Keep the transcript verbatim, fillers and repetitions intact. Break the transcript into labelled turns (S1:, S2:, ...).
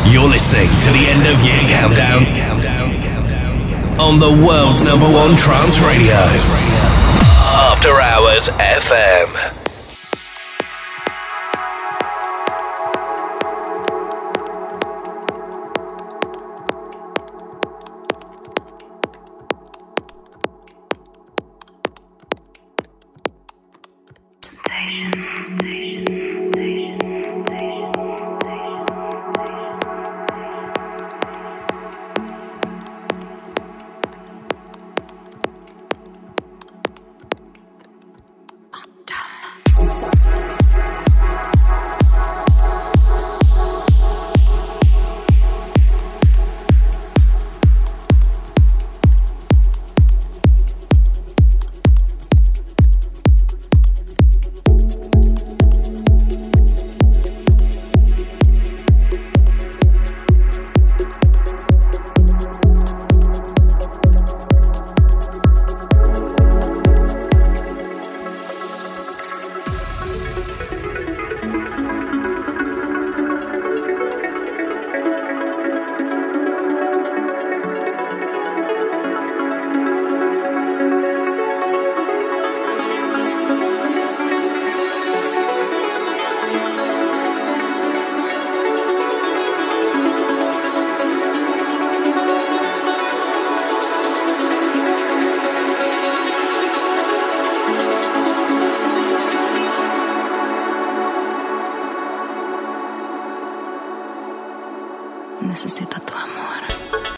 S1: You're listening to the end of year countdown on the world's number one trance radio, After Hours F M.